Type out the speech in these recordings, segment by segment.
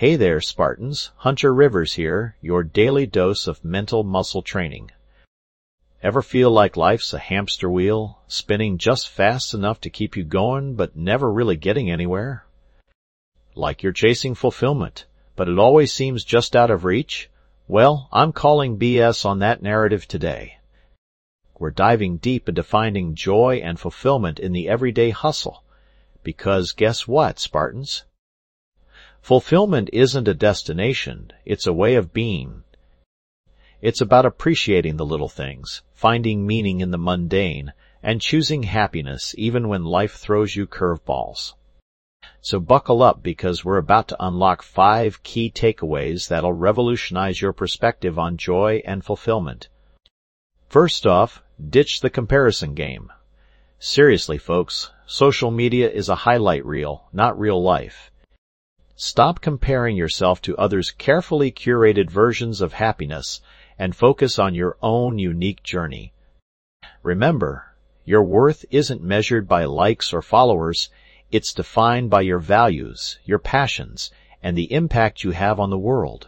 Hey there, Spartans. Hunter Rivers here, your daily dose of mental muscle training. Ever feel like life's a hamster wheel, spinning just fast enough to keep you going but never really getting anywhere? Like you're chasing fulfillment, but it always seems just out of reach? Well, I'm calling BS on that narrative today. We're diving deep into finding joy and fulfillment in the everyday hustle. Because guess what, Spartans? Fulfillment isn't a destination, it's a way of being. It's about appreciating the little things, finding meaning in the mundane, and choosing happiness even when life throws you curveballs. So buckle up because we're about to unlock 5 key takeaways that'll revolutionize your perspective on joy and fulfillment. First off, ditch the comparison game. Seriously, folks, social media is a highlight reel, not real life. Stop comparing yourself to others' carefully curated versions of happiness and focus on your own unique journey. Remember, your worth isn't measured by likes or followers, it's defined by your values, your passions, and the impact you have on the world.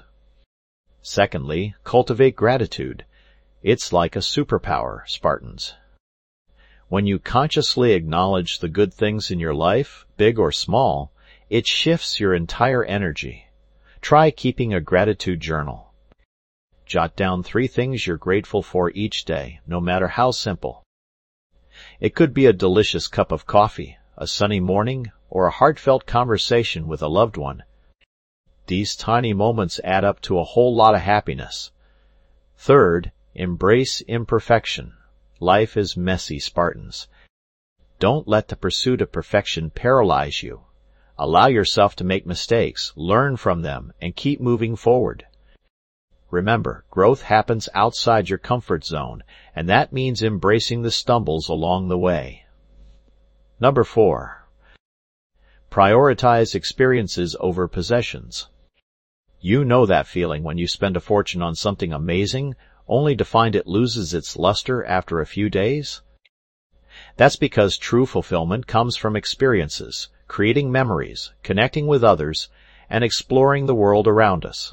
Secondly, cultivate gratitude. It's like a superpower, Spartans. When you consciously acknowledge the good things in your life, big or small, it shifts your entire energy. Try keeping a gratitude journal. Jot down 3 things you're grateful for each day, no matter how simple. It could be a delicious cup of coffee, a sunny morning, or a heartfelt conversation with a loved one. These tiny moments add up to a whole lot of happiness. Third, embrace imperfection. Life is messy, Spartans. Don't let the pursuit of perfection paralyze you. Allow yourself to make mistakes, learn from them, and keep moving forward. Remember, growth happens outside your comfort zone, and that means embracing the stumbles along the way. Number 4. Prioritize experiences over possessions. You know that feeling when you spend a fortune on something amazing, only to find it loses its luster after a few days? That's because true fulfillment comes from experiences, creating memories, connecting with others, and exploring the world around us.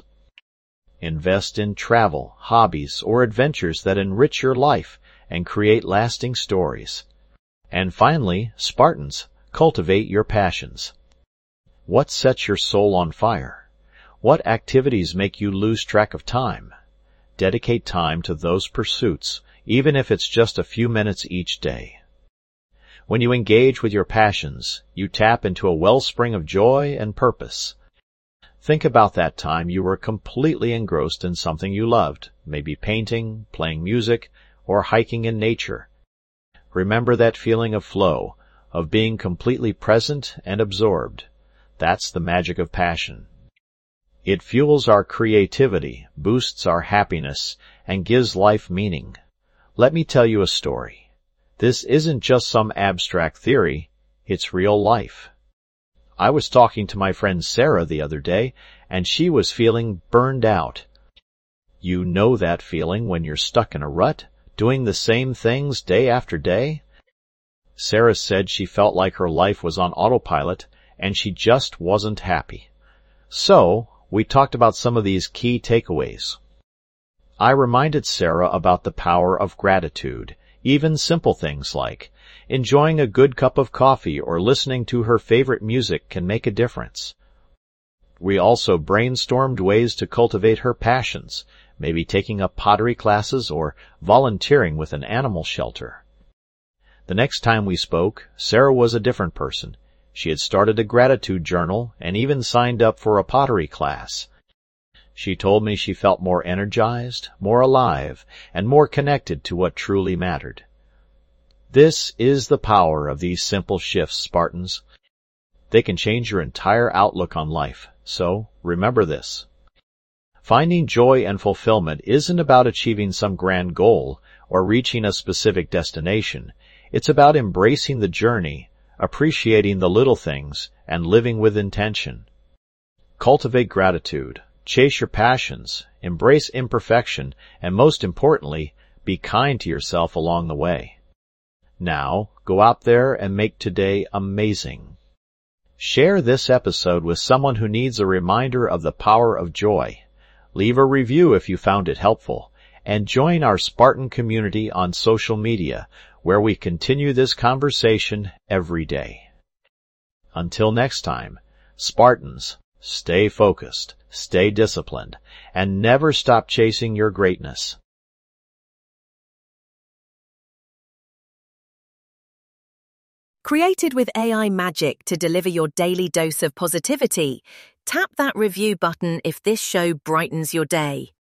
Invest in travel, hobbies, or adventures that enrich your life and create lasting stories. And finally, Spartans, cultivate your passions. What sets your soul on fire? What activities make you lose track of time? Dedicate time to those pursuits, even if it's just a few minutes each day. When you engage with your passions, you tap into a wellspring of joy and purpose. Think about that time you were completely engrossed in something you loved, maybe painting, playing music, or hiking in nature. Remember that feeling of flow, of being completely present and absorbed. That's the magic of passion. It fuels our creativity, boosts our happiness, and gives life meaning. Let me tell you a story. This isn't just some abstract theory, it's real life. I was talking to my friend Sarah the other day, and she was feeling burned out. You know that feeling when you're stuck in a rut, doing the same things day after day? Sarah said she felt like her life was on autopilot, and she just wasn't happy. So, we talked about some of these key takeaways. I reminded Sarah about the power of gratitude. Even simple things like enjoying a good cup of coffee or listening to her favorite music can make a difference. We also brainstormed ways to cultivate her passions, maybe taking up pottery classes or volunteering with an animal shelter. The next time we spoke, Sarah was a different person. She had started a gratitude journal and even signed up for a pottery class. She told me she felt more energized, more alive, and more connected to what truly mattered. This is the power of these simple shifts, Spartans. They can change your entire outlook on life, so remember this. Finding joy and fulfillment isn't about achieving some grand goal or reaching a specific destination. It's about embracing the journey, appreciating the little things, and living with intention. Cultivate gratitude. Chase your passions, embrace imperfection, and most importantly, be kind to yourself along the way. Now, go out there and make today amazing. Share this episode with someone who needs a reminder of the power of joy. Leave a review if you found it helpful, and join our Spartan community on social media, where we continue this conversation every day. Until next time, Spartans, stay focused, stay disciplined, and never stop chasing your greatness. Created with AI magic to deliver your daily dose of positivity, tap that review button if this show brightens your day.